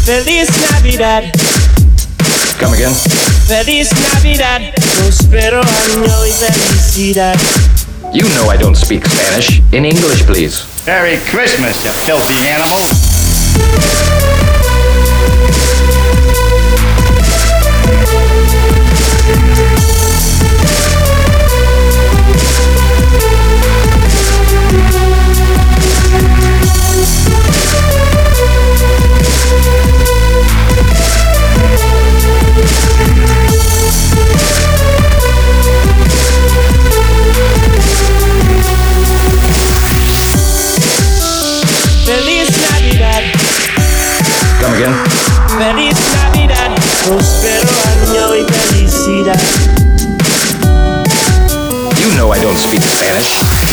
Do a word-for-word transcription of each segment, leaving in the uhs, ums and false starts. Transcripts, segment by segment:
Feliz Navidad. Come again? Feliz Navidad. Prospero año y felicidad. You know I don't speak Spanish. In English, please. Merry Christmas, you filthy animal. Feliz Navidad. Come again? Feliz Navidad. Prospero año y felicidad. You know I don't speak Spanish.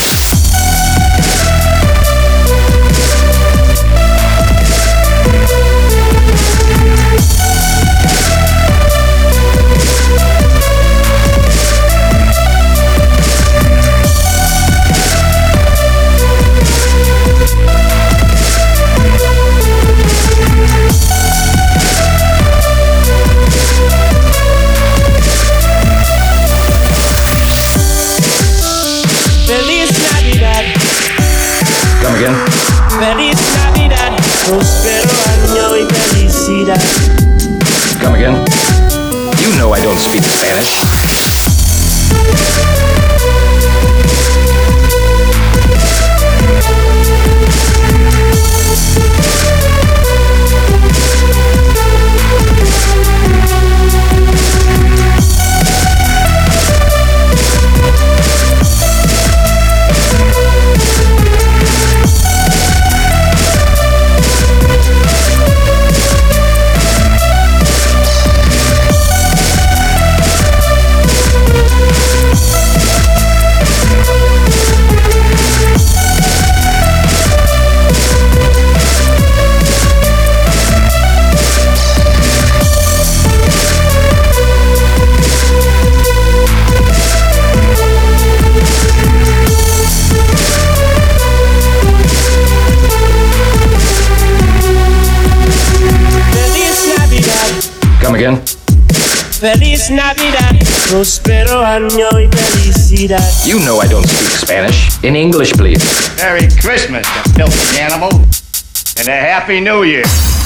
Feliz Navidad. Come again? Feliz Navidad. Prospero año y felicidad. Come again? You know I don't speak Spanish. Feliz Navidad. Come again? Feliz Navidad. Prospero año y felicidad. You know I don't speak Spanish. In English, please. Merry Christmas, you filthy animal. And a Happy New Year.